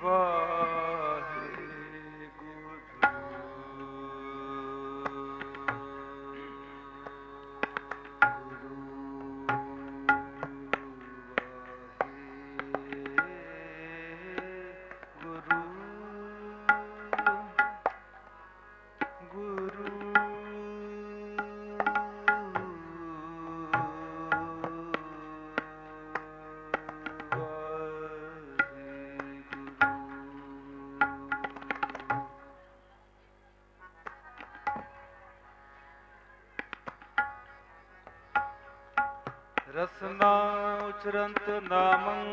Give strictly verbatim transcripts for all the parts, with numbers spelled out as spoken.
ਰਸਨਾ ਉਚਰੰਤ ਨਾਮੰ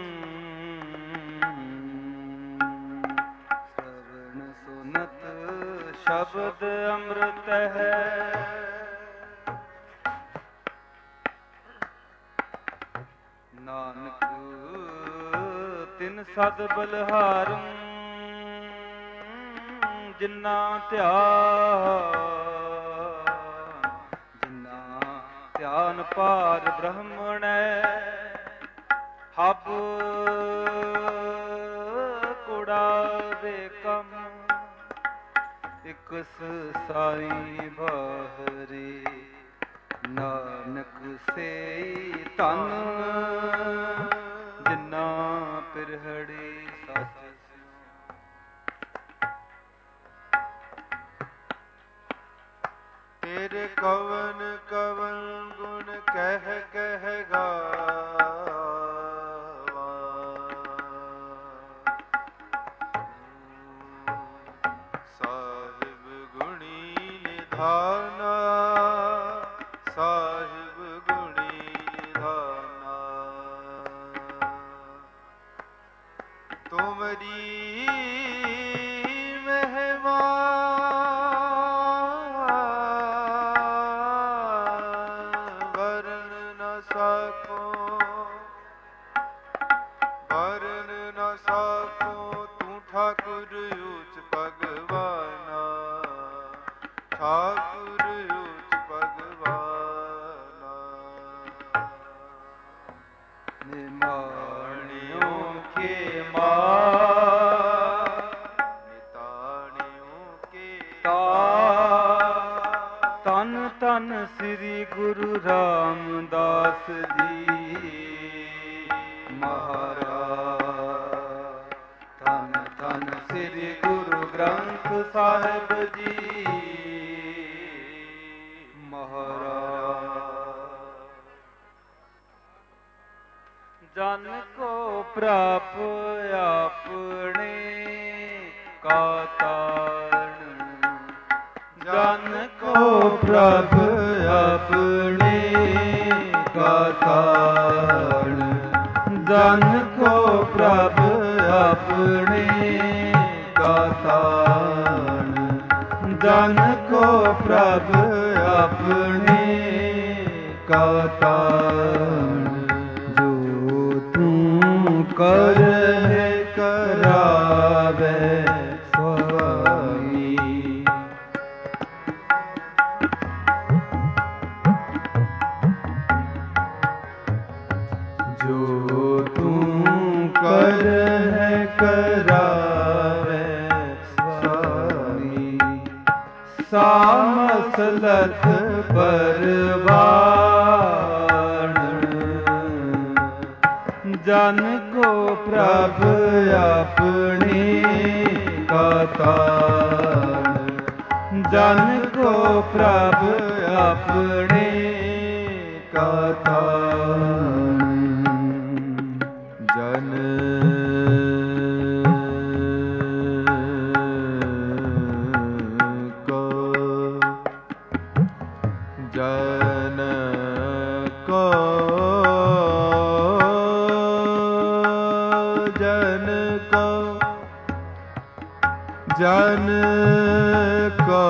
ਸਰਣ ਸੁਨਤ ਸ਼ਬਦ ਅੰਮ੍ਰਿਤ ਹੈ। ਨਾਨਕ ਤਿਨ ਸਦ ਬਲਹਾਰੰ ਜਿਨਾ ਧਿਆਨ ਧਿਆਨ ਪਾਰ ਬ੍ਰਹਮਣੈ ਹਬ ਕੁੜਾਵੇ ਕਮ ਇਕਸ ਸਾਈ ਬਾਹਰੀ ਨਾਨਕ ਸੇ ਧਨ ਜਿਨਾ ਪਿਰਹੜੀ ਸੱਚ ਤੇਰੇ ਕਵਨ ਕਵਨ ਗੁਣ ਕਹਿ ਕਹਿ ਗਾਵਾ ਸਾਹਿਬ ਗੁਣੀ ਨਿਧਾਨਾ ਸਾਹਿਬ ਗੁਣੀ ਨਿਧਾਨਾ ਤੁਮਰੀ ਮਹਿਮਾ ਠਾਕੁਰ ਉੱਚ ਭਗਵਾਨਾ ਠਾਕੁਰ ਉੱਚ ਭਗਵਾਨਾ ਨਿਮਾਣਿਓ ਕੇ ਮਾਰ ਨਿਤਾਣਿਓ ਕੇ ਤਾਰ ਤਨ ਤਨ ਸ੍ਰੀ ਗੁਰੂ ਰਾਮਦਾਸ ਜੀ ਮਹਾਰਾਜ ਧੰਨ ਧੰਨ ਸ੍ਰੀ ਗੁਰੂ ਗ੍ਰੰਥ ਸਾਹਿਬ ਜੀ ਮਹਾਰਾਜ। ਜਨ ਕੋ ਪ੍ਰਭ ਆਪਣੇ ਕਾ ਤਾਰਨ ਜਨ ਕੋ ਪ੍ਰਭ ਆਪਣੇ ਕਾ ਤਾਰਨ ਜਨ ਕੋ ਪ੍ਰਭ ਆਪਣੇ ਕਾ ਤਾਰਨ ਜਨ ਕੋ ਪ੍ਰਭ ਆਪਣੇ ਕਾ ਤਾਰਨ ਜੋ ਤੂੰ ਕਰਹਿ ਕਰਾਵੇ ਸੁਆਮੀ ਜੋ ਤੂੰ ਕਰਹਿ ਕਰਾਵੇ ਸੁਆਮੀ ਸਾਮਸਲਤ ਪਰਵਾਣ ਜਨ ਕੋ ਪ੍ਰਭ ਆਪਣੇ ਕਾ ਤਾਰਨ ਜਨ ਕੋ ਪ੍ਰਭ ਆਪਣੇ ਕਾ ਤਾਰਨ ਜਨ ਜਨ ਕੋ ਜਨ ਕੋ ਜਨ ਕੋ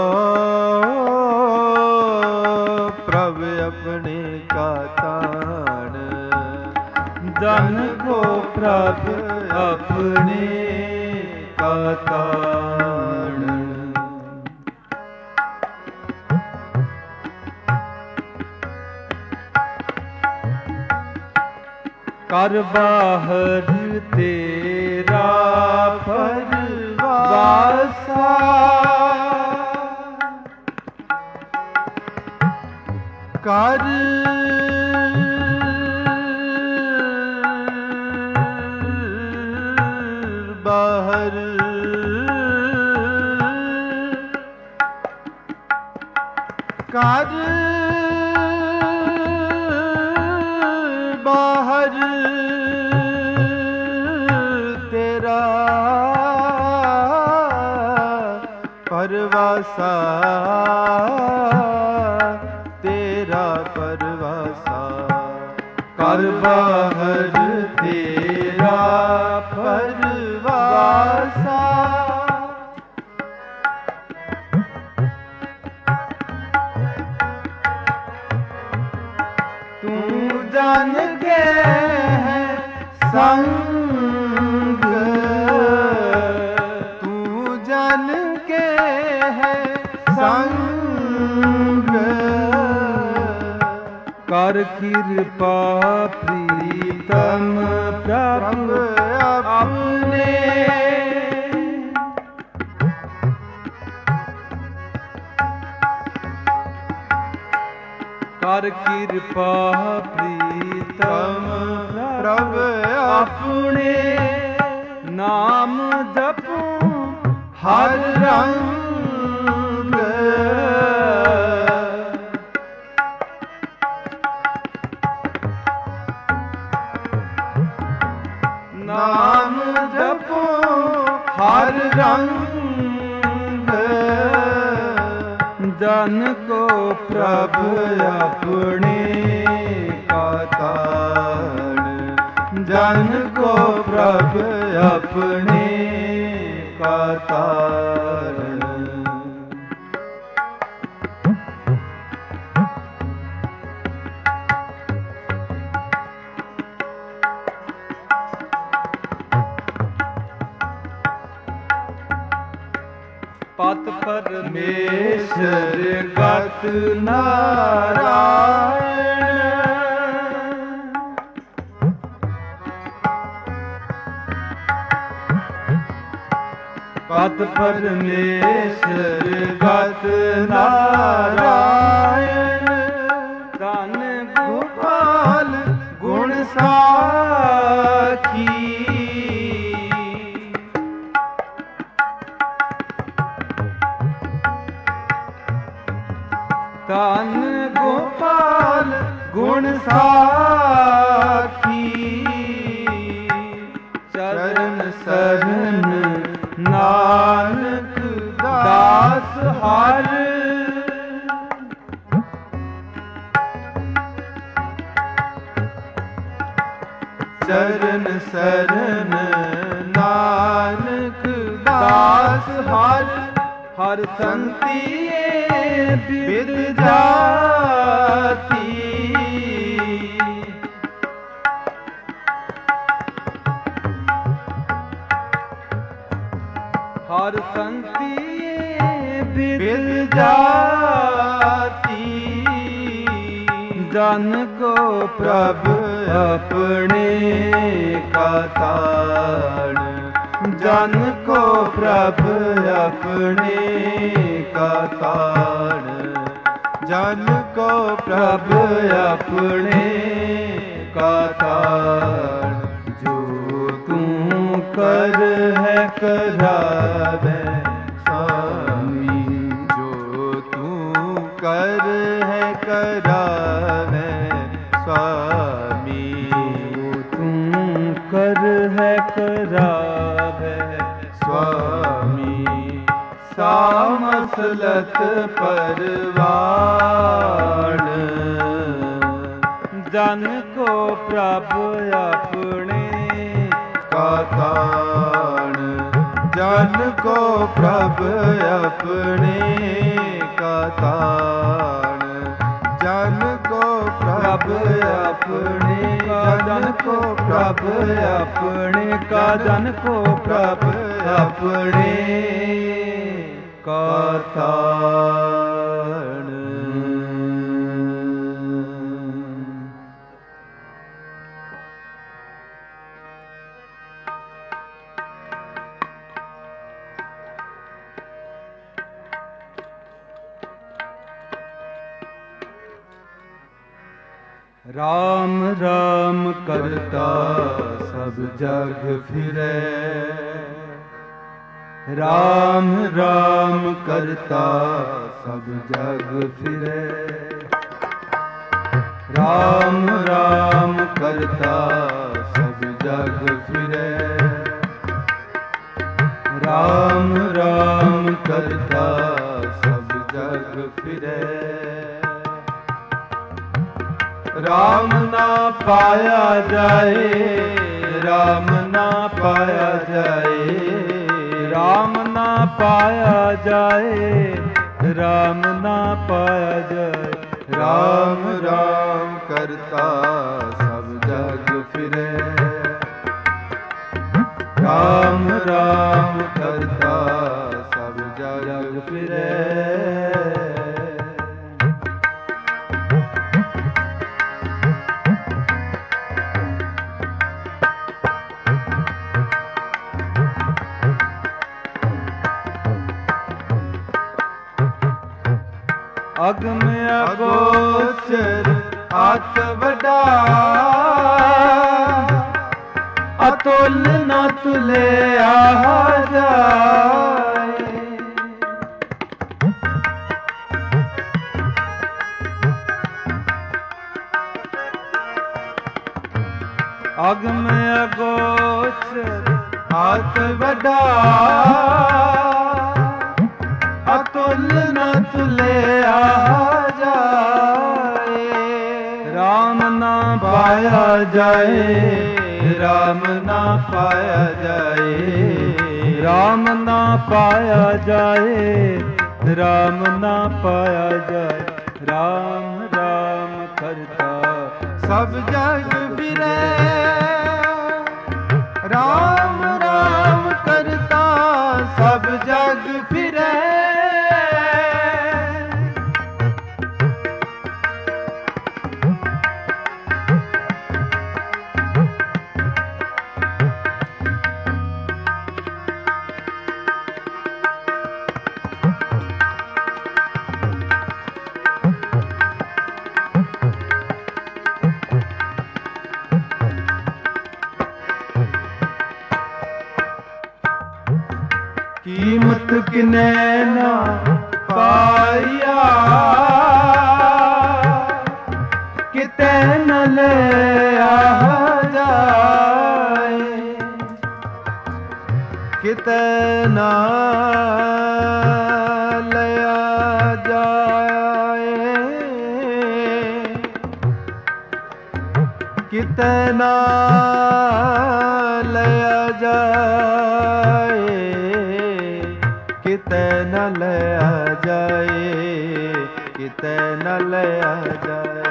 ਪ੍ਰਭ ਆਪਣੇ ਕਾ ਤਾਣ ਜਨ ਕੋ ਪ੍ਰਭ ਆਪਣੇ ਕਾ ਤਾਣ ਕਰ ਬਾਹਰ ਤੇਰਾ ਕਰ ਬਾਹਰ ਕਰ ਬਾਹਰ ਤੇਰਾ ਪਰਵਾਸਾ ਤੇਰਾ ਪਰਵਾਸਾ ਕਰ ਬਾਹਰ ਤੇਰਾ ਪਰਵਾਸਾ ਤੂੰ ਜਾਣ ਕੇ ਹੈ ਸੰਗ ਤੂੰ ਜਾਣ ਕੇ ਹੈ ਸੰਗ ਕਰ ਕਿਰਪਾ ਪ੍ਰੀਤਮ ਪ੍ਰਭ ਆਪਣੇ ਕਰ ਕਿਰਪਾ ਪ੍ਰੀਤਮ ਪ੍ਰਭ ਆਪਣੇ ਨਾਮ ਜਪੂ ਹਰ ਰੰਗ ਨਾਮ ਜਪੋ ਹਰ ਰੰਗ ਜਨ ਕੋ ਪ੍ਰਭ ਆਪਣੇ ਕਾ ਤਾਣ ਜਨ ਕੋ ਪ੍ਰਭ ਆਪਣੇ ਕਾ ਤਾਣ ਪਤ ਪਰਮੇਸ਼ਰ ਗਤ ਨਾਰਾਇਣ ਪਤ ਪਰਮੇਸ਼ਰ ਗਤ ਨਾਰਾਇਣ ਧੰਨ ਗੋਪਾਲ ਗੁਣ ਸਾਖੀ ਧੰਨ ਗੋਪਾਲ ਗੁਣ ਸਾਖੀ ਚਰਨ ਸਰਨ ਨਾਨਕ ਦਾਸ ਹਰ ਚਰਨ ਸਰਨ ਨਾਨਕ ਦਾਸ ਹਰ ਹਰ ਸੰਤੀਏ ਬਿਦ ਜਾਤੀ ਹਰ ਸੰਤੀਏ ਬਿਦ ਜਾਤੀ ਜਨ ਕੋ ਪ੍ਰਭ ਆਪਣੇ ਕਾ ਤਾਣ ਜਨ ਕੋ ਪ੍ਰਭ ਆਪਣੇ ਕਾ ਤਾਣ ਜਨ ਕੋ ਪ੍ਰਭ ਆਪਣੇ ਕਾ ਤਾਣ ਜੋ ਤੂੰ ਕਰ ਹੈ ਕਰਾਵੇ स्वामी जो तू कर है करावे स्वामी जो तू कर है करावे स्वामी सामसलत परवान जन को प्रभ अपने का ताण जन को प्रभ अपने का ताण जन को प्रभ अपने का जन को प्रभ अपने का जन को प्रभ अपने का ताण। ਰਾਮ ਰਾਮ ਕਰਤਾ ਸਭ ਜਗ ਫਿਰੈ, ਰਾਮ ਰਾਮ ਕਰਤਾ ਸਭ ਜਗ ਫਿਰੈ, ਰਾਮ ਰਾਮ ਕਰਤਾ ਸਭ ਜਗ ਫਿਰੈ, ਰਾਮ ਰਾਮ ਕਰਤਾ ਸਭ ਜਗ ਫਿਰੈ। ਰਾਮ ਨਾ ਪਾਇਆ ਜਾਏ, ਰਾਮ ਨਾ ਪਾਇਆ ਜਾਏ, ਰਾਮ ਨਾ ਪਾਇਆ ਜਾਏ, ਰਾਮ ਨਾ ਪਾਇਆ ਜਾਏ, ਰਾਮ ਰਾਮ ਕਰਤਾ ਸਭ ਜਗ ਫਿਰੈ, ਰਾਮ ਰਾਮ ਕਰਤਾ ਸਭ ਜਗ ਫਿਰੈ। ਅਗਮ ਅਗੋਚਰ ਅਤ ਵੱਡਾ, ਅਤੁਲ ਨ ਤੁਲਿਆ ਜਾਏ, ਅਗਮ ਅਗੋਚਰ ਅਤ ਵੱਡਾ, ਅਤੁਲ ਨ ਤੁਲਿਆ ਜਾਏ, ਰਾਮ ਨਾ ਪਾਇਆ ਜਾਏ, ਰਾਮ ਨਾ ਪਾਇਆ ਜਾਏ, ਰਾਮ ਨਾ ਪਾਇਆ ਜਾਏ, ਰਾਮ ਨਾ ਪਾਇਆ ਜਾਏ, ਰਾਮ ਰਾਮ ਕਰਤਾ ਸਭ ਜਗ ਫਿਰੈ, ਰਾਮ ਰਾਮ ਕਰਤਾ ਸਭ ਜਗ ਫਿਰੈ। ਕੀਮਤ ਕਿਨੈ ਨਾ ਪਾਇਆ, ਕਿਤੈ ਨ ਲਿਆ ਜਾਏ, ਕਿਤੈ ਨਾ ਲਿਆ ਜਾਏ, ਕਿਤੈ ਨਾ ਲਿਆ ਜਾਏ, ਕਿਤੈ ਨ ਲਿਆ ਜਾਏ, ਕਿਤੈ ਨ ਲਿਆ ਜਾਏ।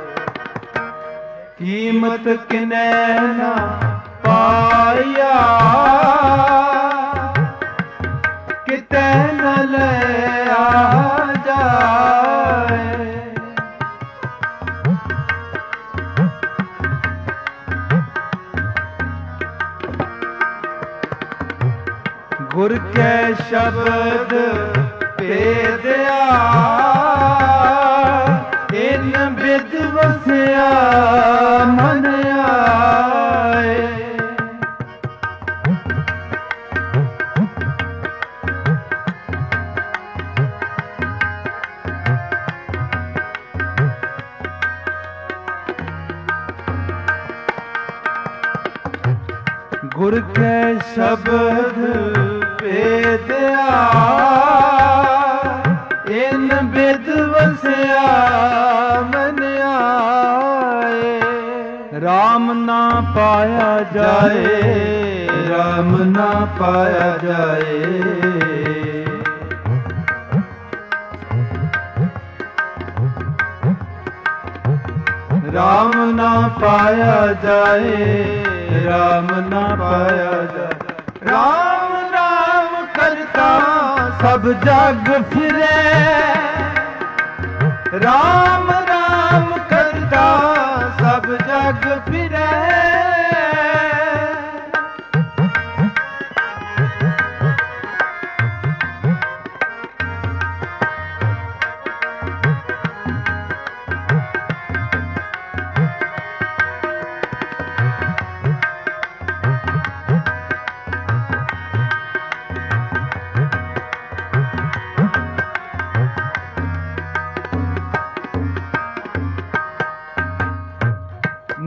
ਕੀਮਤ ਕਿਨੈ ਨਾ ਪਾਇਆ, ਕਿਤੈ ਨ ਲਿਆ ਜਾਏ, ਗੁਰ ਕੈ ਸ਼ਬਦ ਭੇਦਿਆ, ਇਨ ਬਿਦ ਵਸਿਆ ਮਨ ਆਏ, ਗੁਰ ਕੈ ਸ਼ਬਦ ਭੇਦਿਆ, ਇਨ ਬਿਦ ਵਸਿਆ ਮਨ ਆਏ, ਰਾਮ ਨਾ ਪਾਇਆ ਜਾਏ, ਰਾਮ ਨਾ ਪਾਇਆ ਜਾਏ, ਰਾਮ ਨਾ ਪਾਇਆ ਜਾਏ, ਰਾਮ ਨਾ ਪਾਇਆ ਜਾਏ, ਰਾਮ ਰਾਮ ਕਰਤਾ ਸਭ ਜਗ ਫਿਰੈ, ਰਾਮ ਰਾਮ ਕਰਤਾ ਸਭ ਜਗ ਫਿਰੈ।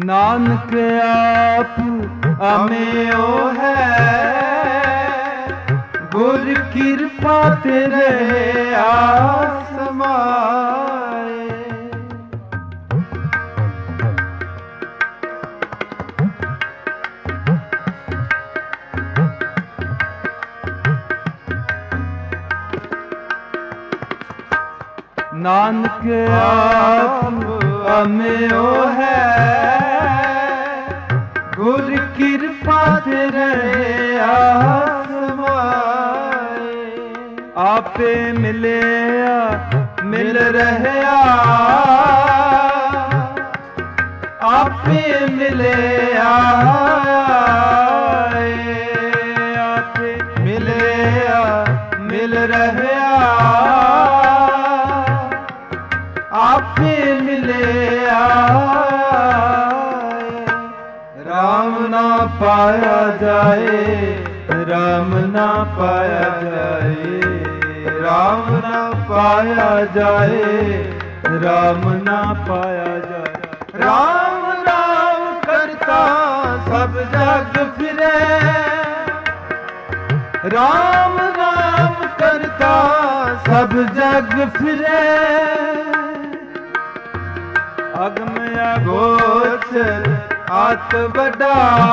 नानक आप अमेओ है, गुर कृपा तेरे आसमाए। नानक आप अमेओ है, गुर कृपा तेरे आसमाए। आपे मिले मिल रहे आपे मिले आए, आपे मिले मिल रहे आपे मिले आए। राम ना पाया जाए, राम ना पाया जाए, राम ना पाया जाए, राम ना पाया जाए। राम राम करता सब जग फिरे, राम राम करता सब जग फिरे। अगम अगोचर अत बड़ा,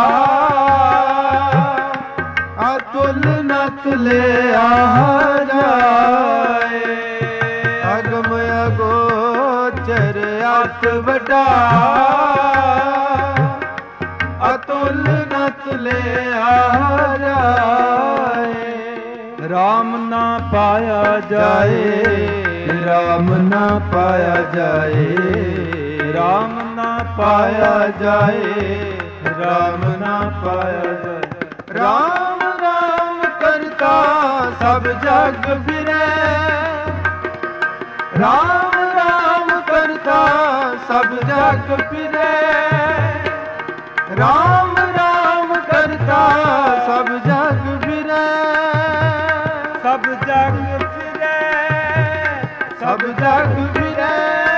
अतुल न तुले जाए। अगम अगोचर अत बड़ा, अतुल न तुले जाए। राम ना पाया जाए, राम ना पाया जाए, राम ना पाया जाए, राम ना पाया जाए। राम राम करता सब जग फिरे, राम राम करता सब जग फिरे। राम राम करता सब जग फिरे, सब जग फिरे, सब जग फिरे।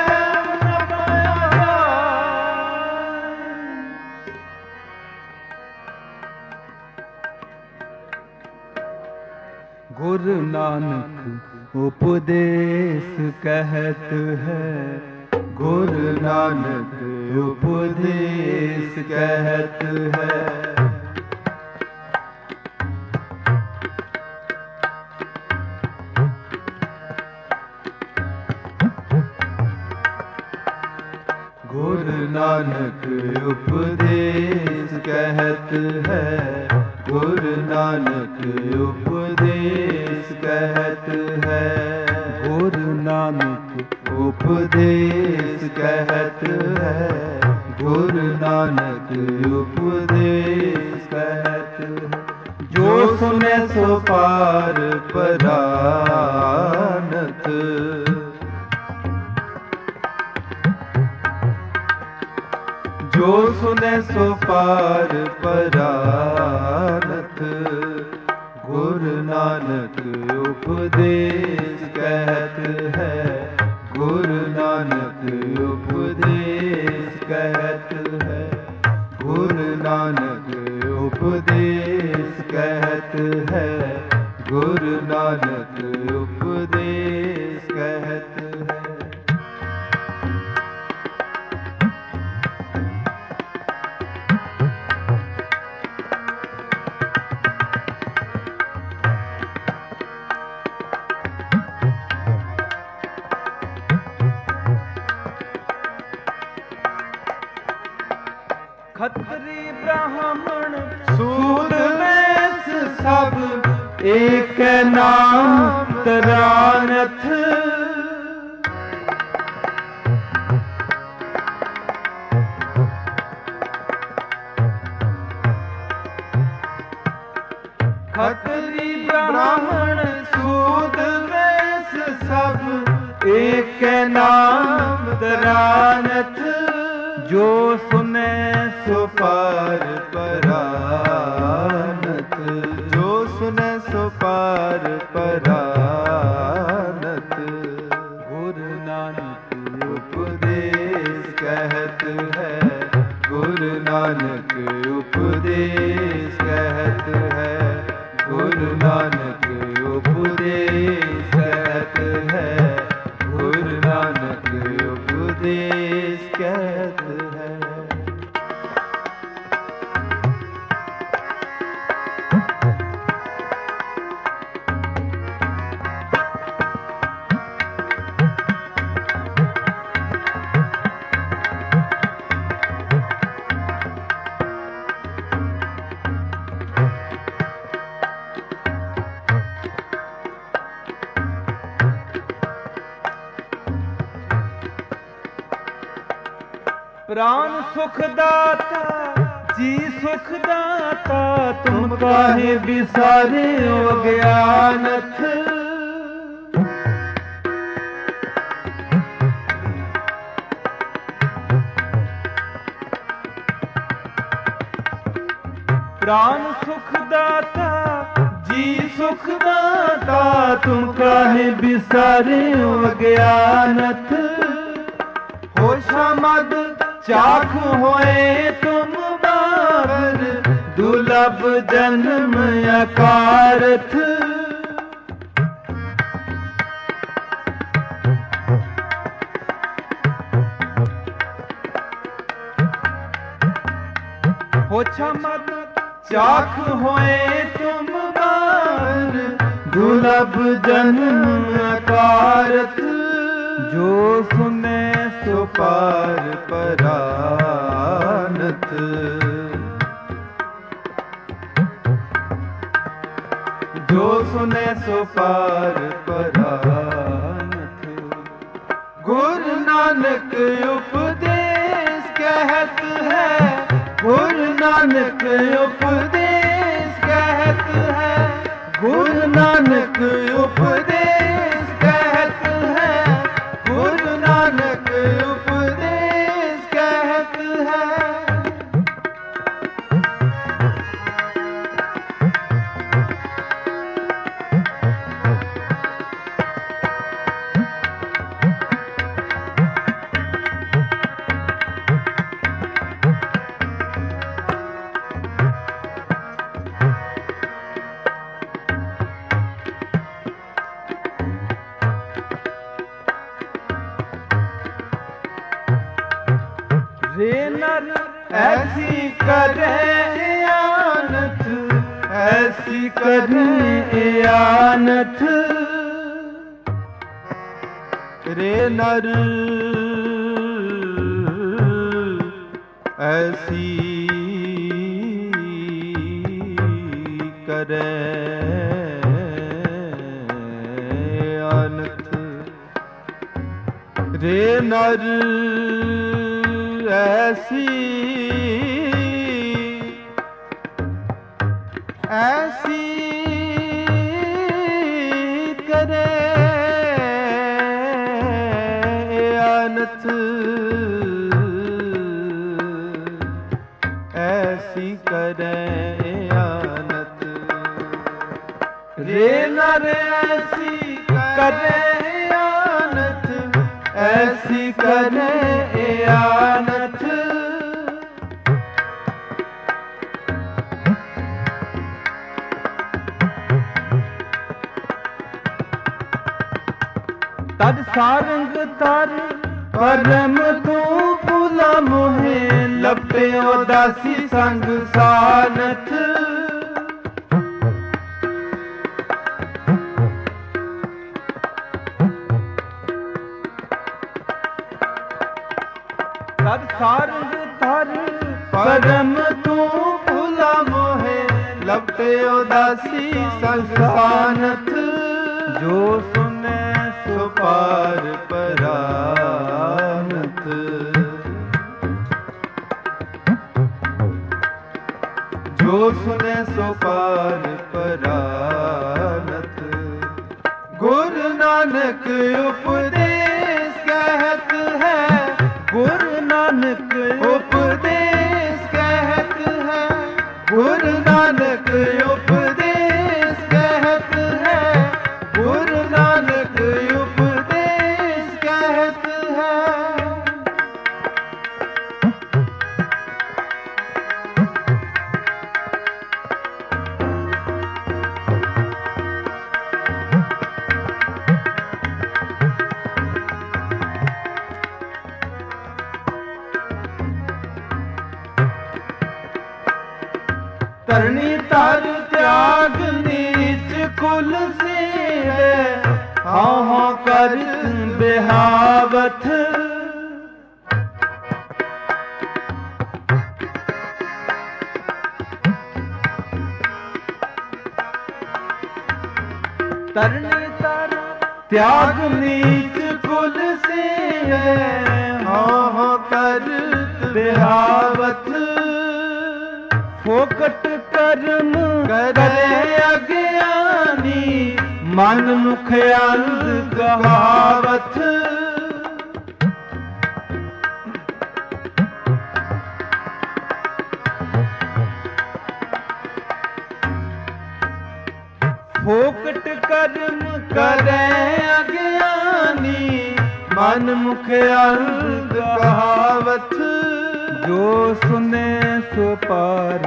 गुरु नानक उपदेश कहत है, गुरु नानक उपदेश कहत है। गुरु नानक उपदेश कहत है, गुरु नानक उपदेश कहत है। गुरु नानक उपदेश कहत है, गुरु नानक उपदेश कहत है। जो सुने सो पार परानत, जो सुने सो पार परानत। गुरु नानक उपदेश कहत है, गुरु नानक उपदेश कहत है। गुरु नानक उपदेश कहत है, गुरु नानक उपदेश कहत है। खत्री ब्राह्मण सूद वैस सब एक नाम तरानथ। खत्री ब्राह्मण सूद वैस सब एक नाम तरानथ। जो सुने सो पार परानत, जो सुने सो पार परानत। गुरु नानक उपदेश कहत है, गुरु नानक उपदेश कहत है, गुरु नानक उपदेश कहत है, गुरु नानक उपदेश कहत है। प्राण सुख दाता जी सुख दाता, तुम काहे बिसारे अज्ञानथ। प्राण सुख दाता जी सुख दाता, तुम काहे बिसारे अज्ञानथ। होशा मद चाख होए तुम बाबर, दुर्लभ जन्म अकारथ। होशा मद चाख होए तुम बाबर, दुर्लभ जन्म अकारथ। जो सुने सो पार परानथ, जो सुने सो पार परानथ। गुरु नानक उपदेश कहत है, गुरु नानक उपदेश कहत है, गुरु नानक उपदेश कहत है, गुरु नानक उपदेश कहत है। रे नर ऐसी करे आनथ, ऐसी करे आनथ। रे नर ऐसी करे आनथ। रे नर ऐसी ऐसी करे आनथ, ऐसी करे आनथ। रे नर ऐसी करे आनथ, ऐसी करे आनथ। तद सारंग तर परम तू भुला मोहे, लपटे उदासी संग सानथ। तद सारंग तर परम तू भुला मोहे, लपटे उदासी संग सानथ। जो सुने सो पार परानथ, जो सुने सो पार परानथ। गुरु नानक उपदेश कहत है, गुरु नानक उपदेश कहत है, गुरु नानक उपदेश कहत है, गुरु नानक उपदेश कहत है। चरित बिहावथ। तरनी तर त्याग नीच कुल से हो करत बिहावथ। फोकट कर्म करे अज्ञानी मन मुख अंध कहावथ। फोकट कर्म करे अज्ञानी मन मुख अंध कहावथ। जो सुने सो पार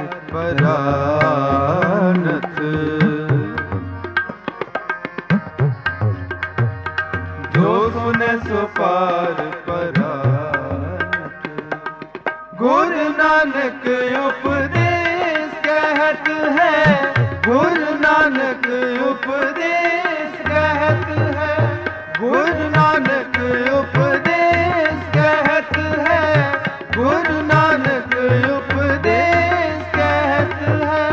परानथ। जो सुने सो पार परानथ। गुरु नानक उपदेश कहत है, गुरु नानक उपदेश कहत है, गुरु नानक उपदेश कहत है, गुरु नानक उपदेश कहत है।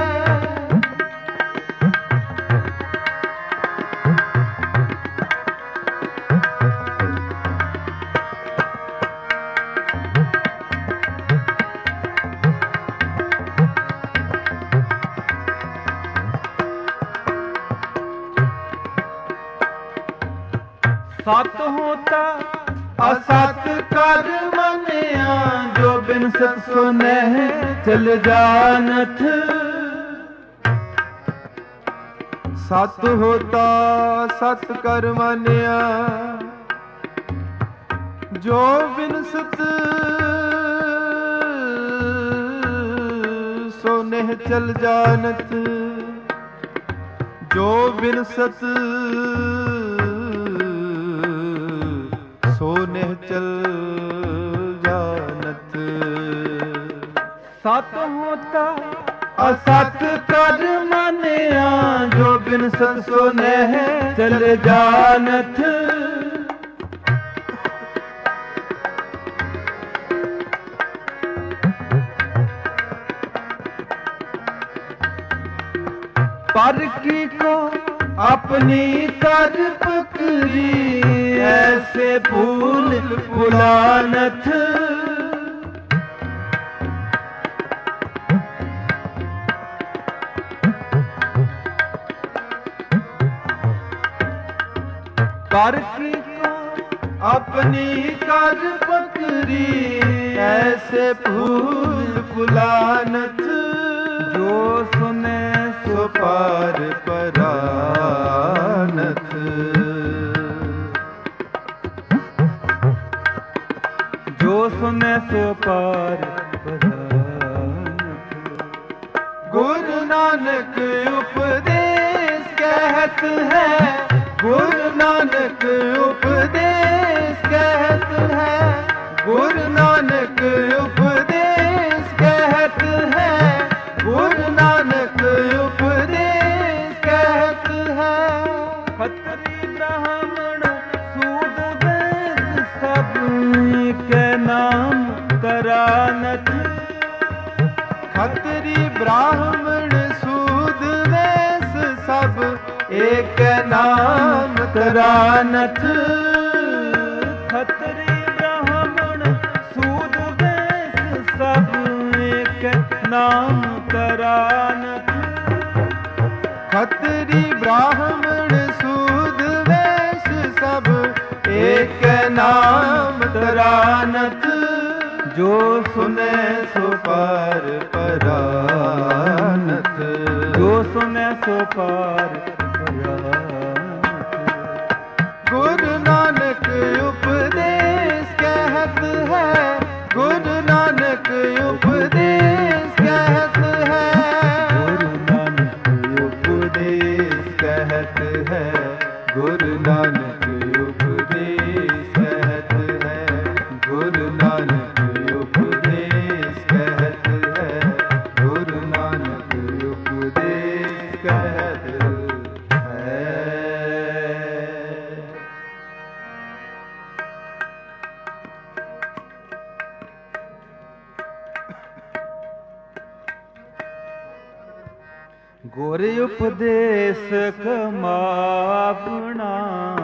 सत होता असत कर मनिया, जो बिन सत सुनह चल जानथ। सत होता सत कर मनिया, जो बिन सत सुनह चल जानथ। जो बिन सत सोने चल जानत। सत होता असत कर मनिया, जो बिन सत सोने चल जानत। पर की को अपनी कर पकड़ी, ऐसे फूल फुलानथ। पर की को अपनी कर पकड़ी, ऐसे फूल फुलानथ। जो सुने सो पार परानथ। जो सुने सो पार परानथ। गुरु नानक उपदेश कहत है, गुरु नानक उपदेश कहत है, गुरु नानक उपदेश कहत है, गुरु नानक उपदेश कहत है। खत्री ब्राह्मण सूद वैश्य सब के नाम करानथ। खत्री ब्राह्मण सूद वैश्य सब एक नाम करानथ। खत्री ब्राह्मण सूद वैश्य सब एक नाम करानथ। खत्री ब्राह्मण सूद वैश्य सब एक नाम करानथ। जो सुने सो पार परानथ। जो सुने सो पार परानथ। गुरु नानक उपदेश कहत है, गुरु नानक उपदेश कहत है। गुरु नानक उपदेश कहत है, गुरु नानक उपदेश कहत है, गुरु नानक उपदेश कहत है, गुरु नानक उपदेश कहत है। ਉਪਦੇਸ ਕਮਾਵਣਾ।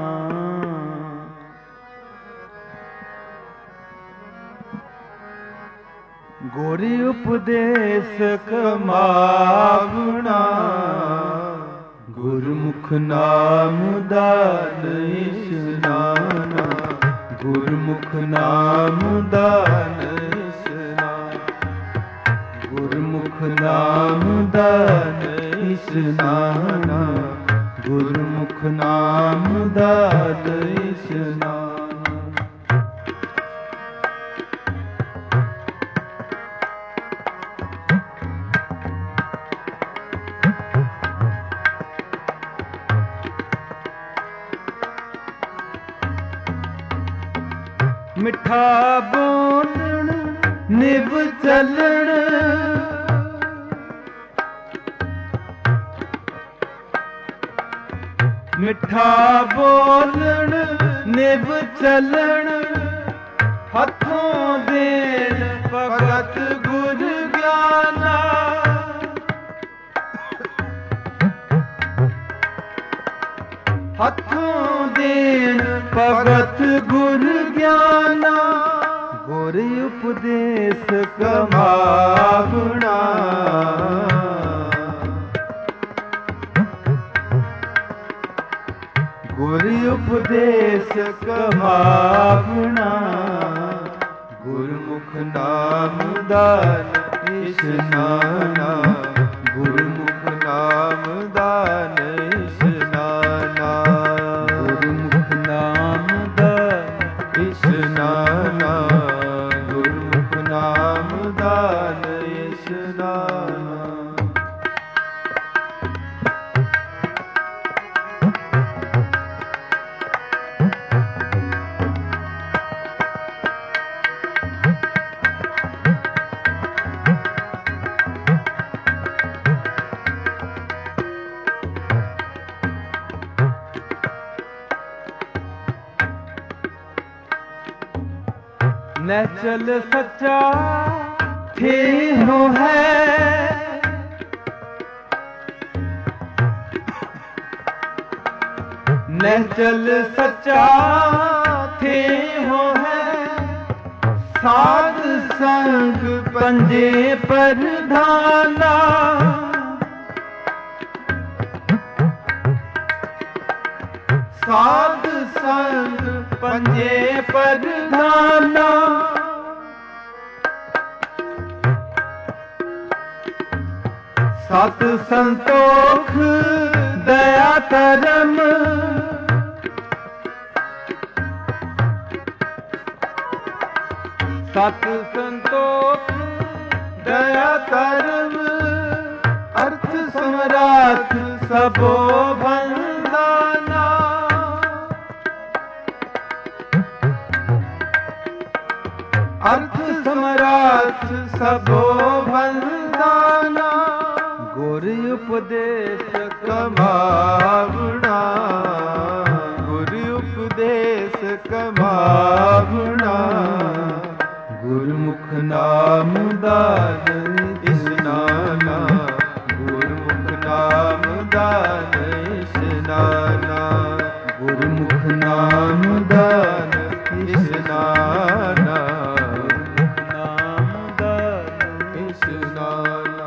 ਗੁਰ ਉਪਦੇਸ ਕਮਾਵਣਾ। ਗੁਰਮੁਖ ਨਾਮ ਦਾਨ ਇਸ਼ਨਾਨਾ। ਗੁਰਮੁਖ ਨਾਮ ਦਾਨ ਇਸ਼ਨਾਨਾ। ਗੁਰਮੁਖ ਨਾਮ ਦਾਨ ਇਸ਼ਨਾਨਾ। ਗੁਰਮੁਖ ਨਾਮ ਦਾਨ ਇਸ਼ਨਾਨਾ। ਮਿੱਠਾ ਬੋਲਣ ਨਿਭ ਚੱਲਣ। ਮਿੱਠਾ ਬੋਲਣ ਨਿਭ ਚੱਲਣ। ਹੱਥੋਂ ਦੇਣ ਭਗਤ ਗੁਰ ਗਿਆਨਾ। ਹੱਥੋਂ ਦੇਣ ਭਗਤ ਗੁਰ ਗਿਆਨਾ। ਗੁਰ ਉਪਦੇਸ ਕਮਾਵਣਾ। ਗੁਰ ਉਪਦੇਸ ਕਮਾਵਣਾ। ਗੁਰਮੁਖ ਨਾਮ ਦਾਨ ਇਸ਼ਨਾਨਾ। ਗੁਰਮੁਖ ਨਾਮ ਦਾਨ ਇਸ਼ਨਾਨਾ। ਗੁਰਮੁਖ ਨਾਮ ਦਾਨ ਇਸ਼ਨਾਨਾ। ਗੁਰਮੁਖ ਨਾਮ ਦਾਨ ਇਸ਼ਨਾਨਾ। ਨੈਚਲ ਸੱਚਾ ਥੇਹੋ ਹੈ। ਨੈਚਲ ਸੱਚਾ ਥੇਹੋ ਹੈ। ਸਾਧ ਸੰਗ ਪੰਜੇ ਪ੍ਰਧਾਨਾ। ਸਾਧ ਸੰਗ ਪੰਜੇ ਪ੍ਰਧਾਨਾ। ਸਤ ਸੰਤੋਖ ਦਇਆ ਕਰਮ। ਸਤ ਸੰਤੋਖ ਦਇਆ ਕਰਮ। ਅਰਥ ਸਮਰਾਟ ਸਭੋ ਬੰਦਾਨਾ। ਅਰਥ ਸਮਰਾਟ ਸਭੋ ਬੰਦਾਨਾ। ਗੁਰ ਉਪਦੇਸ ਕਮਾਵਣਾ। ਗੁਰ ਉਪਦੇਸ ਕਮਾਵਣਾ। ਗੁਰਮੁਖ ਨਾਮ ਦਾਨ ਇਸ਼ਨਾਨਾ। ਗੁਰਮੁਖ ਨਾਮ ਦਾਨ ਇਸ਼ਨਾਨਾ। ਗੁਰਮੁਖ ਨਾਮ ਦਾਨ ਇਸ਼ਨਾਨਾ। ਗੁਰਮੁਖ ਨਾਮ ਦਾਨ ਇਸ਼ਨਾਨਾ।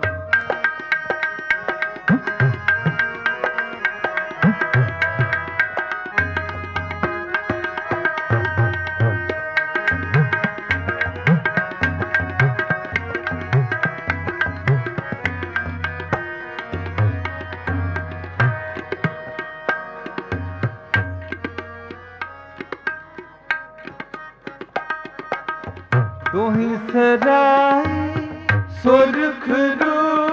ਦੋਹੀ ਸਰਾਈ ਸੁਰਖਰੂ।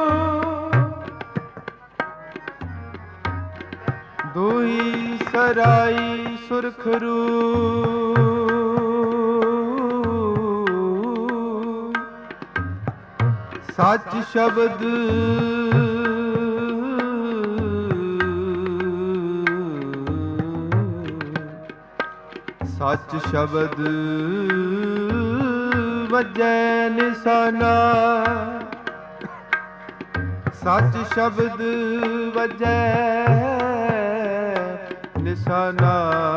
ਦੋਹੀ ਸਰਾਈ ਸੁਰਖਰੂ। ਸੱਚ ਸ਼ਬਦ ਸੱਚ ਸ਼ਬਦ ਵਜੈ ਨਿਸ਼ਾਨਾ। ਸੱਚ ਸ਼ਬਦ ਵਜੈ ਨਿਸ਼ਾਨਾ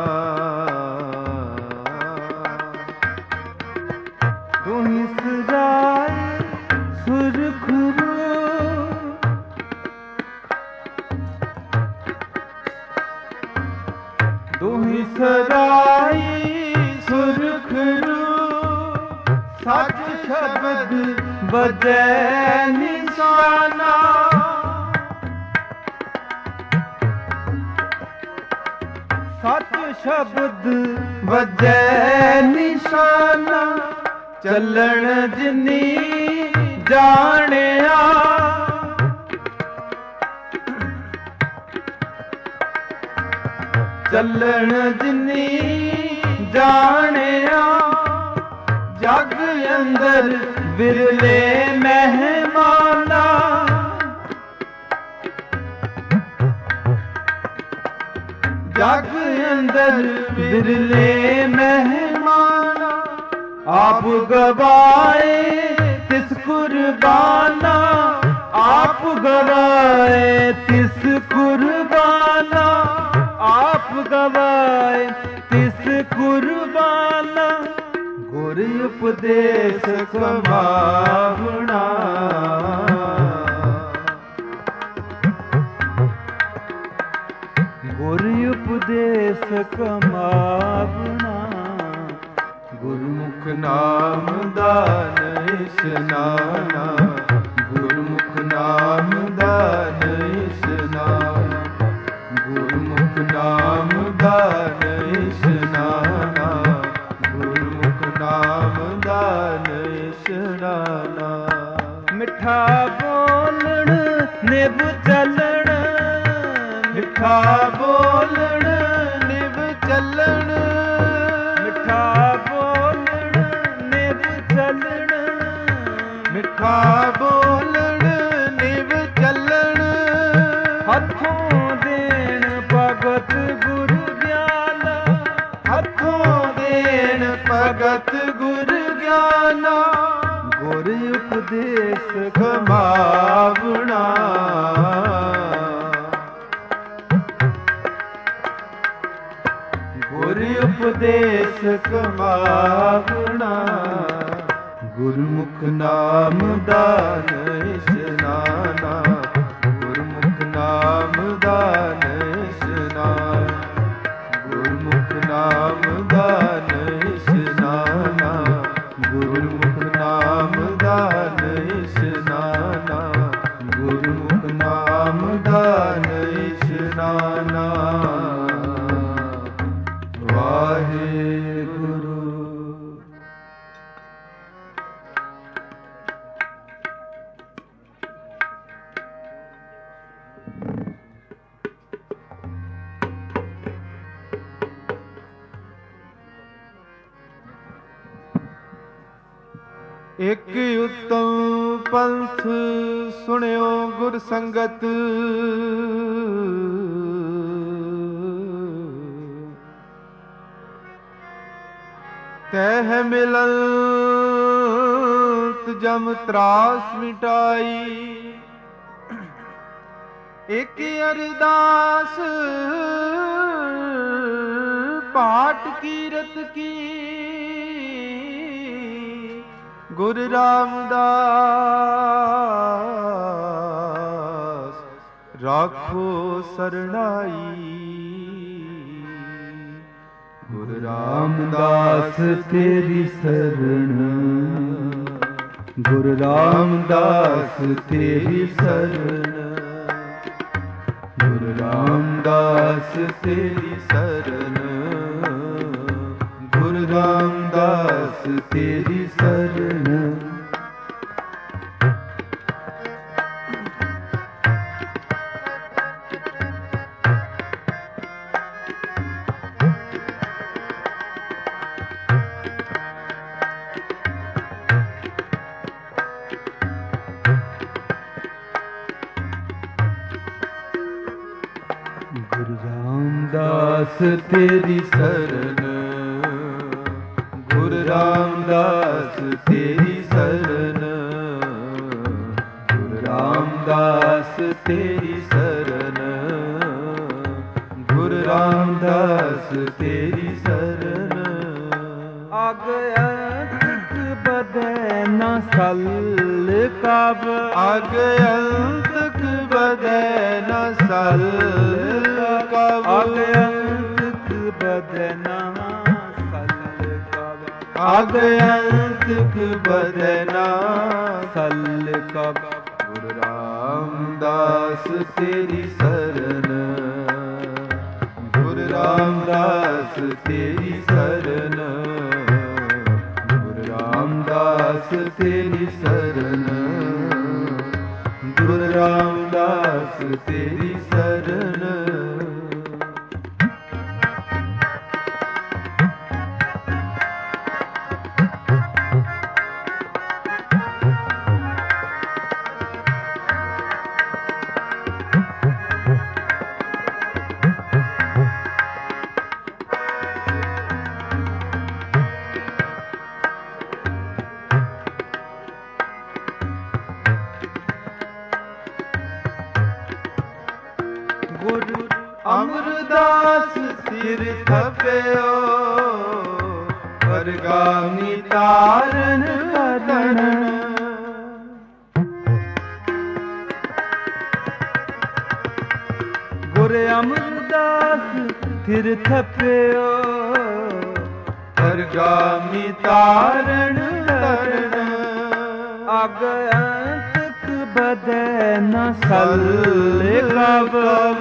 ਤੁਹੀਂ ਸਜਾਏ ਸੁਰਖਰੂ ਤੁਹੀਂ ਸਜਾਈ ਸੁਰਖਰੂ ਸੱਚ ਸ਼ਬਦ ਵਜੈ ਨਿਸ਼ਾਨਾ ਸੱਚ ਸ਼ਬਦ ਵਜੈ ਨਿਸ਼ਾਨਾ ਚੱਲਣ ਜਿਨੀ ਜਾਣਿਆ ਚੱਲਣ ਜਿਨੀ ਜਾਣਿਆ ਜਗ ਅੰਦਰ ਵਿਰਲੇ ਮਹਿਮਾਨਾ ਜਗ ਅੰਦਰ ਵਿਰਲੇ ਮਹਿਮਾਨਾ ਆਪ ਗਵਾਏ ਤਿਸ ਕੁਰਬਾਨਾ ਆਪ ਗਵਾਏ ਤਿਸ ਕੁਰਬਾਨਾ ਆਪ ਗਵਾਏ ਤਿਸ ਕੁਰਬਾਨਾ ਗੁਰ ਉਪਦੇਸ਼ ਕਮਾਵਣਾ ਗੁਰ ਉਪਦੇਸ਼ ਕਮਾਵਣਾ ਗੁਰਮੁਖ ਨਾਮ ਦਾਨ ਇਸ਼ਨਾਨਾ ਗੁਰਮੁਖ ਨਾਮ ਦਾਨ ਇਸ਼ਨਾਨਾ ਗੁਰਮੁਖ ਨਾਮ ਦਾਨ ਇਸ਼ਨਾਨਾ ਗੁਰਮੁਖ ਨਾਮ ਦਾਨ ਇਸ਼ਨਾਨਾ ਮਿੱਠਾ ਬੋਲਣ ਨਿਭ ਚੱਲਣ ਮਿੱਠਾ ਬੋਲਣ ਨਿਭ ਚੱਲਣ ਮਿੱਠਾ ਬੋਲਣ ਨਿਭ ਚੱਲਣ ਮਿੱਠਾ ਬੋਲਣ ਨਿਭ ਚੱਲਣ ਹੱਥੋਂ ਦੇਣ ਭਗਤ ਗੁਰ ਗਿਆਨਾ ਹੱਥੋਂ ਦੇਣ ਭਗਤ ਗੁਰ ਗਿਆਨਾ ਗੁਰ ਉਪਦੇਸ਼ ਕਮਾਵਣਾ ਗੁਰ ਉਪਦੇਸ਼ ਕਮਾਵਣਾ ਗੁਰਮੁਖ ਨਾਮ ਦਾਨ ਇਸ਼ਨਾਨਾ ਗੁਰਮੁਖ ਨਾਮ ਦਾਨ ਇਸ਼ਨਾਨਾ ਗੁਰਮੁਖ ਨਾਮ ਦਾਨ ਇਸ਼ਨਾਨਾ ਗੁਰਮੁਖ ਨਾਮ ਦਾਨ ਇਸ਼ਨਾਨਾ ਗੁਰਮੁਖ ਨਾਮ ਦਾਨ ਇਸ਼ਨਾਨਾ ਵਾਹਿਗੁਰੂ। ਇਕ ਉਤਮ ਪੰਥ ਸੁਣਿਓ ਗੁਰ ਸੰਗਤ ਤਹਿ ਮਿਲਨ ਜਮ ਤਰਾਸ ਮਿਟਾਈ ਇਕ ਅਰਦਾਸ ਪਾਠ ਕੀਰਤ ਕੀ ਗੁਰ ਰਾਮਦਾਸ ਰਾਖੋ ਸਰਣਾਈ ਗੁਰ ਰਾਮਦਾਸ ਤੇਰੀ ਸਰਣ ਗੁਰ ਰਾਮਦਾਸ ਤੇਰੀ ਸਰਣ ਗੁਰ ਰਾਮਦਾਸ ਤੇਰੀ ਸਰਣ ਗੁਰ ਰਾਮਦਾਸ ਤੇਰੀ ਸਰਣ ਗੁਰੂ ਰਾਮਦਾਸ ਤੇਰੀ ਸਰਣ ਗੁਰੂ ਰਾਮਦਾਸ ਤੇਰੀ ਸਰਣ ਗੁਰੂ ਰਾਮਦਾਸ ਰਾਮਦਾਸ ਤੇਰੀ ਸਰਨ। ਅਗ ਅੰਤਕ ਬਦੈ ਨਾ ਸਲ ਕਬ, ਅਗ ਅੰਤਕ ਬਦੈ ਨਾ ਸਲ ਕਬ, ਅਗ ਅੰਤਕ ਬਦੈ ਨਾ ਸਲ ਕਬ, ਅਗ ਅੰਤਕ ਬਦੈ ਨਾ ਸਲ ਕਬ। ਗੁਰੂ ਰਾਮਦਾਸ ਤੇਰੀ ਸਰਨ, ਗੁਰੂ ਰਾਮਦਾਸ ਤੇਰੀ ਸਰਨ, ਗੁਰੂ ਰਾਮਦਾਸ ਤੇਰੀ ਸਰਨ, ਗੁਰੂ ਰਾਮਦਾਸ ਤੇਰੀ ਸਰਨ। ਗੁਰੂ ਅਮਰਦਾਸ ਸਿਰ ਥਪਿਓ, ਵਰਗਾਮੀ ਤਾਰਨ ਕਰਨ। ਗੁਰ ਅਮਰਦਾਸ ਥਿਰ ਥਪਿਓ, ਵਰਗਾਮੀ ਤਾਰਨ ਕਰਨ। ਅਗ ਅੰਤਕ ਬਦੈ ਨਾ ਸਲ ਕਬ,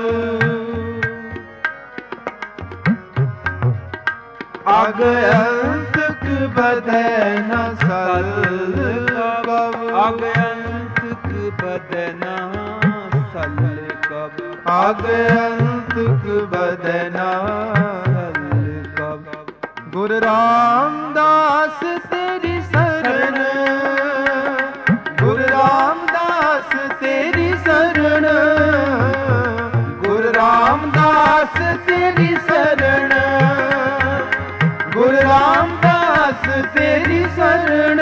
ਅਗ ਅੰਤਕ ਬਦੈ ਨਾ ਸਲ ਕਬ, ਅਗ ਅੰਤਕ ਬਦੈ ਨਾ ਸਲ ਕਬ, ਅਗ ਅੰਤਕ ਬਦੈ ਨਾ ਸਲ ਕਬ। ਗੁਰੂ ਰਾਮਦਾਸ ਤੇਰੀ ਸਰਨ, ਗੁਰੂ ਰਾਮਦਾਸ ਤੇਰੀ ਸਰਨ, ਗੁਰੂ ਰਾਮਦਾਸ ਤੇਰੀ ਸਰਨ, ਗੁਰੂ ਰਾਮਦਾਸ ਤੇਰੀ ਸਰਨ।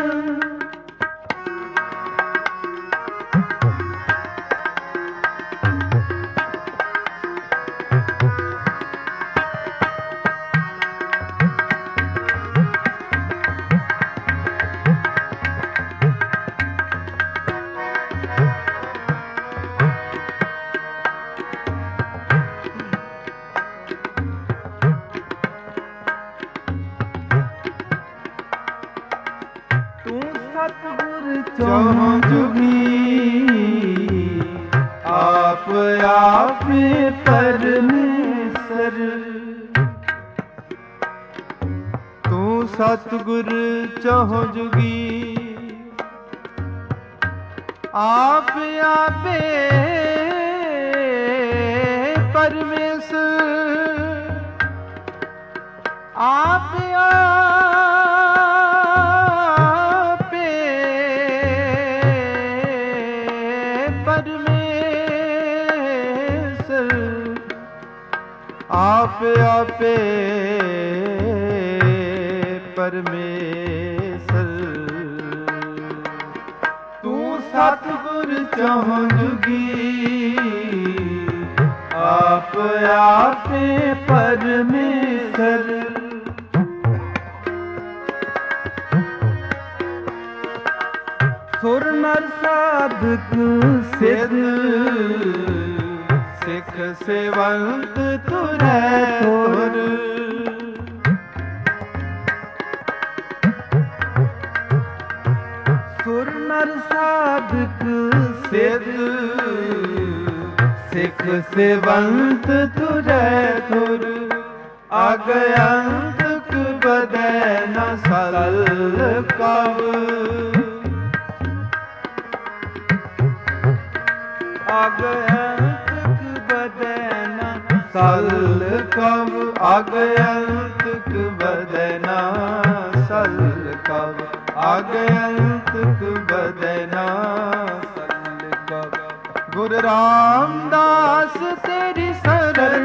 ਸਤਿਗੁਰ ਚੌਂ ਜੁਗੀ ਆਪ ਆਪੇ ਪਰਮੇਸ਼ਰ। ਤੂੰ ਸਤਿਗੁਰ ਚੌਂ ਜੁਗੀ ਆਪ ਆਪੇ ਪਰਮੇਸ਼ਰ। ਆਪ ਆਪ ਆਪੇ ਪਰਮੇਸ਼ਰ। ਤੂੰ ਸਤਿਗੁਰ ਚੌਂ ਜੁਗੀ ਆਪ ਆਪੇ ਪਰਮੇਸ਼ਰ। ਸੁਰ ਨਰ ਸਾਧਕ ਸਿੱਧ ਸਿੱਖ ਸੇਵੰਤ ਤੁਰੈ ਤੁਰ। ਸੁਰ ਨਰ ਸਾਧਕ ਸਿੱਧ ਸਿੱਖ ਸੇਵੰਤ ਤੁਰੈ ਤੁਰ। ਅਗ ਅੰਤਕ ਬਦੈ ਨ ਸਲ ਕਬ। ਅਗ ਅੰਤਕ ਬਦੈ ਨ ਸਲ ਕਬ। ਅਗ ਅੰਤਕ ਬਦੈ ਨ ਸਲ ਕਬ। ਅਗ ਅੰਤਕ ਬਦੈ ਨ ਸਲ ਕਬ। ਗੁਰੂ ਰਾਮਦਾਸ ਤੇਰੀ ਸਰਨ।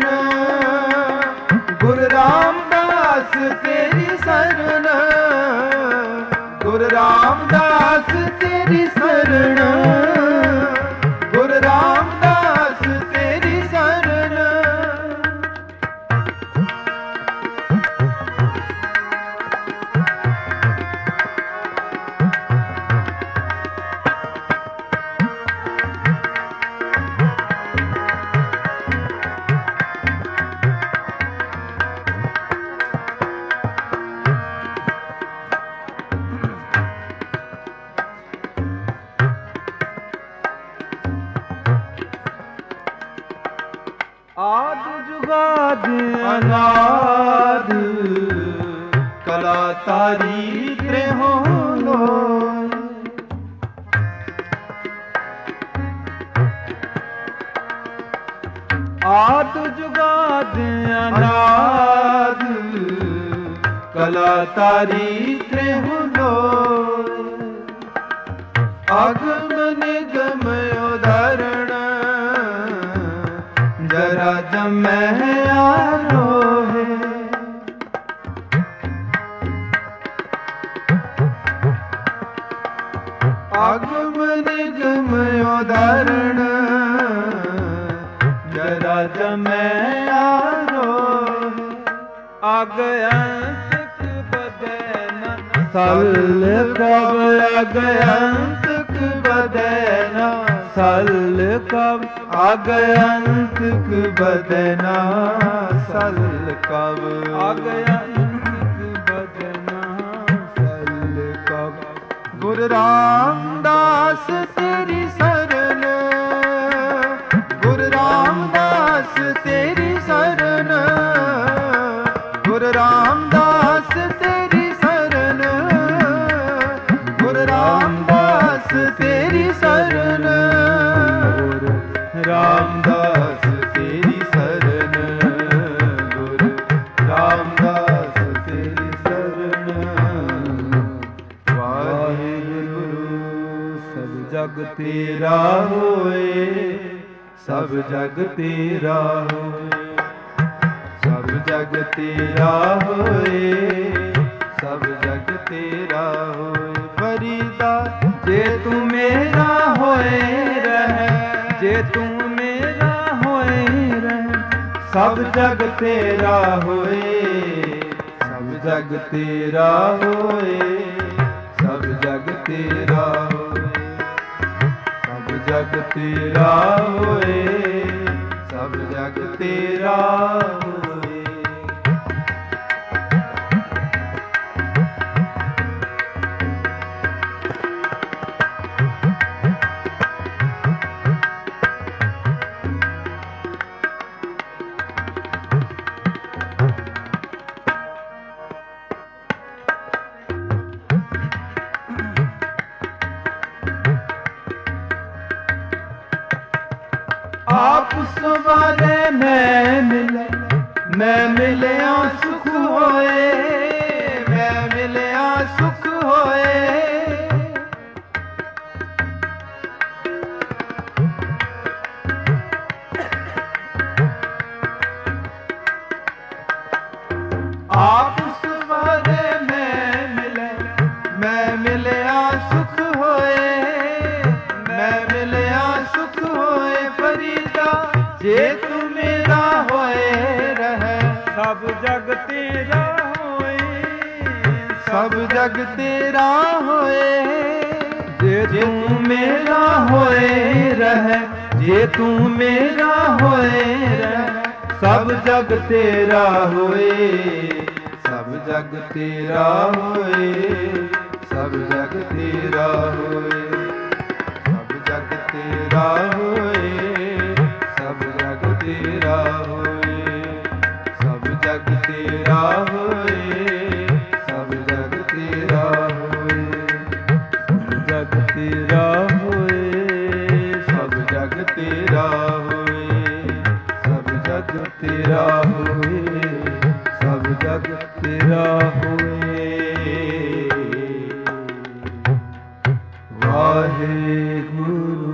ਗੁਰੂ ਰਾਮਦਾਸ ਤੇਰੀ ਸਰਨ। ਗੁਰੂ ਰਾਮਦਾਸ ਤੇਰੀ ਸਰਨ। ਗੁਰੂ ਰਾਮਦਾਸ ਤੇਰੀ ਸਰਨ। ਆਦਿ ਜੁਗਾਦ ਅਨਾਦ ਕਲਾ ਤਾਰੀ ਤ੍ਰਿਹੋ ਲੋਏ। ਆਦਿ ਜੁਗਾਦ ਅਨਾਦ ਕਲਾ ਤਾਰੀ ਤ੍ਰਿਹੋ ਲੋਏ। ਅਗਮ ਨਿਗਮ ਉਦਾਹਰਣ ਜਰਾ ਜਮੈ ਆਰੋਹੇ। ਅਗਮ ਨਿਗਮ ਉਦਾਹਰਣ ਜਰਾ ਜਮੈ ਆਰੋਹੇ। ਅਗ ਅੰਤਕ ਬਦੈ ਨ ਸਲ ਕਬ। ਅਗ ਅੰਤਕ ਬਦੈ ਨ ਸਲ ਕਬ। ਅਗ ਅੰਤਕ ਬਦਨਾ ਸਲ ਕਬ। ਅਗ ਅੰਤਕ ਬਦਨਾ ਸਲ ਕਬ। ਗੁਰੂ ਰਾਮਦਾਸ ਤੇਰੀ ਸਰਨ। ਗੁਰੂ ਰਾਮਦਾਸ ਤੇਰੀ ਸਰਨ। ਗੁਰੂ ਰਾਮਦਾਸ ਤੇਰੀ ਸਰਨ। ਗੁਰੂ ਰਾਮਦਾਸ ਤੇਰੀ ਸਰਨ। ਰਾਮਦਾਸ ਤੇਰੀ ਸਰਨ। ਗੁਰੂ ਰਾਮਦਾਸ ਤੇਰੀ ਸਰਨ। ਵਾਹਿਗੁਰੂ ਸਭ ਜਗ ਤੇਰਾ ਹੋਏ। ਸਭ ਜਗ ਤੇਰਾ ਹੋਏ। ਸਭ ਜਗ ਤੇਰਾ ਹੋਏ। ਸਭ ਜਗ ਤੇਰਾ ਹੋਏ। ਫਰੀਦਾ ਜੇ ਤੂੰ ਮੇਰਾ ਹੋਏ ਰਹਿ। ਜੇ ਤੂੰ ਮੇਰਾ ਹੋਏ ਰਹਿ। ਸਭ ਜਗ ਤੇਰਾ ਹੋਏ। ਸਭ ਜਗ ਤੇਰਾ ਹੋਏ। ਸਭ ਜਗ ਤੇਰਾ ਹੋਏ। ਸਭ ਜਗ ਤੇਰਾ ਹੋਏ। ਸਭ ਜਗ ਤੇਰਾ ਹੋਏ। ਆਪ ਸਵਾਰੇ ਮੈਂ ਮਿਲੇ। ਮੈਂ ਮਿਲਿਆ ਸੁਖ ਹੋਏ। ਮੈਂ ਮਿਲਿਆ ਸੁਖ ਹੋਏ। ਆਪ ਸਵਾਰੇ ਮੈਂ ਮਿਲੇ। ਮੈਂ ਮਿਲਿਆ ਸੁਖ ਹੋਏ। ਮੈਂ ਮਿਲਿਆ ਸੁਖ ਹੋਏ। ਫਰੀਦਾ ਜੇ ਤੂੰ ਮੇਰਾ ਹੋਏ ਰਹਿ। ਸਭ ਜਗ ਤੇਰਾ ਹੋਏ। ਸਭ ਜਗ ਤੇਰਾ ਹੋਏ। ਜੇ ਤੂੰ ਮੇਰਾ ਹੋਏ ਰਹਿ। ਜੇ ਤੂੰ ਮੇਰਾ ਹੋਏ ਰਹਿ। ਸਭ ਜਗ ਤੇਰਾ ਹੋਏ। ਸਭ ਜਗ ਤੇਰਾ ਹੋਏ। ਸਭ ਜਗ ਤੇਰਾ ਹੋਏ। ਸਭ ਜਗ ਤੇਰਾ ਹੋਏ। ਸਭ ਜਗ ਤੇਰਾ ਹੋਏ। ਸਭ ਜਗ ਤੇਰਾ ਹੋਏ। ਸਭ ਜਗ ਤੇਰਾ ਹੋਏ। ਸਭ ਜਗ ਤੇਰਾ ਹੋਏ। ਸਭ ਜਗ ਤੇਰਾ ਹੋਏ। ਸਭ ਜਗ ਤੇਰਾ ਹੋਏ। ਸਭ ਜਗ ਤੇਰਾ ਹੋਏ। ਵਾਹਿਗੁਰੂ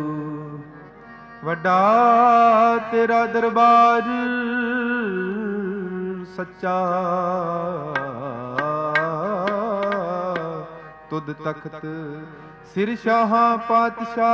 ਵੱਡਾ ਤੇਰਾ ਦਰਬਾਰ ਸੱਚਾ। ਤੁਧ ਤਖਤ ਸਿਰ ਸ਼ਾਹਾਂ ਪਾਤਸ਼ਾਹ।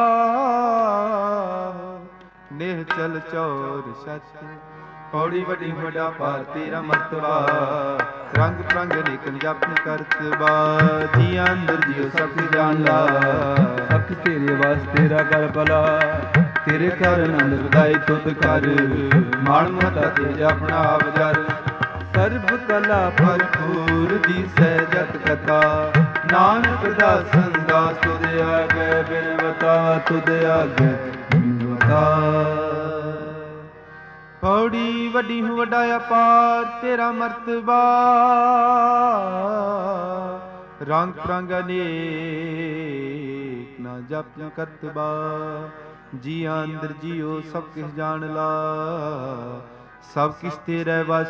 ਨੇਹ ਚਲ ਚੌਰ ਸੱਚ। ਪੌੜੀ ਵੱਡੀ ਵੱਡਾ ਭਾਰ ਤੇਰਾ ਮਰਤਬਾ। ਰੰਗ ਪ੍ਰੰਗ ਨਿਕਲ ਜਪਨ ਕਰਤਬਾ। ਜੀ ਅੰਦਰ ਜਿਉ ਸਭ ਜਾਣ ਲਾ। ਸਭ ਤੇਰੇ ਵਾਸਤੇ ਰਾ ਕਰ ਭਲਾ। ਤੇਰੇ ਘਰ ਆਨੰਦ ਵਧਾਈ ਤੁਧ ਕਰ। ਮਾਣ ਮਤਾ ਤੇ ਆਪਣਾ ਆਪ ਜਰ। ਸਰਬ ਕਲਾ ਭਰਪੂਰ ਦੀ ਸਹਿਜਤ ਕਥਾ। ਨਾਨਕ ਦਾਸਨ ਦਾਸ ਤੁਧ ਆਗੇ ਬਿਨਵਤਾ। ਤੁਧ ਆਗੇ ਬਿਨਵਤਾ। ਪੌੜੀ ਵੱਡੀ ਹੂੰ ਵੱਡਾ ਅਪਾਰ ਤੇਰਾ ਮਰਤਬਾ, ਰੰਗ ਪ੍ਰੰਗ ਅਨੇਕ ਨਾ ਜਪ ਕਰਤਬਾ। ਜੀਆਂ ਅੰਦਰ ਜੀਓ ਸਭ ਕਿਸ ਜਾਣ ਲਾ, ਸਭ ਕਿਸ ਤੇਰੇ ਵਸ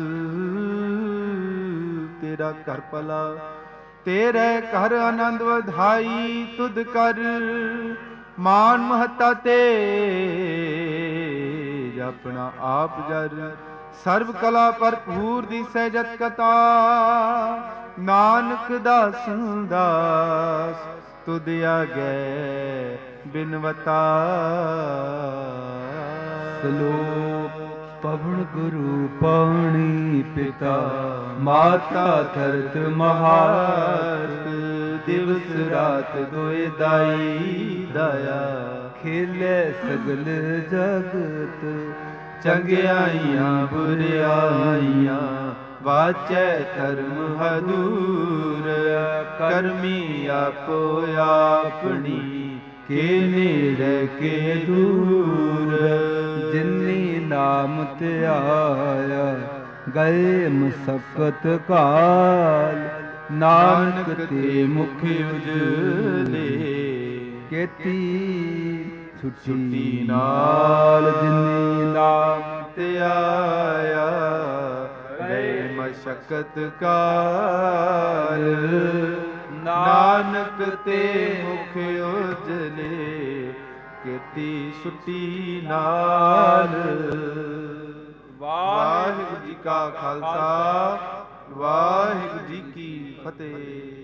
ਤੇਰਾ ਘਰ ਭਲਾ। ਤੇਰੇ ਘਰ ਆਨੰਦ ਵਧਾਈ ਤੁਧ ਕਰ, ਮਾਨ ਮਹੱਤਾ ਤੇ ਆਪਣਾ ਆਪ ਜਰ। ਸਰਬ ਕਲਾ ਭਰਪੂਰ ਦੀ ਸਹਿਜਤ ਕਥਾ, ਨਾਨਕ ਦਾਸਨ ਦਾਸ ਤੁਧ ਆਗੇ ਬਿਨਵਤਾ। ਸ਼ਲੋਕ ਪਵਨ ਗੁਰੂ ਪਾਣੀ ਪਿਤਾ, ਮਾਤਾ ਧਰਤ ਮਹਾਤ। ਦਿਵਸ ਰਾਤ ਦੋਇ ਦਾਈ ਦਇਆ, ਖੇਲੇ ਸਗਲ ਜਗਤ। ਚੰਗਿਆਈਆਂ ਬੁਰਿਆਈਆਂ, ਵਾਚੈ ਧਰਮ ਹਦੂਰ। ਕਰਮੀ ਆਪੋ ਆਪਣੀ, ਕੇ ਨੇੜੇ ਕੇ ਦੂਰ। ਜਿਨੀ ਨਾਮ ਧਿਆਇਆ, ਗਏ ਮਸਕਤ ਕਾਲ। ਨਾਨਕ ਤੇ ਮੁਖ ਉਜਲੇ, ਕੇਤੀ ਛੁੱਟੀ ਨਾਲ। ਜਿਨੀ ਨਾਮ ਧਿਆਇਆ, ਗਏ ਮਸਕਤ ਕਾਲ। ਨਾਨਕ ਤੇ ਮੁਖ ਉਜਲੇ, ਕੀਤੀ ਛੁੱਟੀ ਨਾਲ। ਵਾਹਿਗੁਰੂ ਜੀ ਕਾ ਖਾਲਸਾ, ਵਾਹਿਗੁਰੂ ਜੀ ਕੀ ਫਤਿਹ।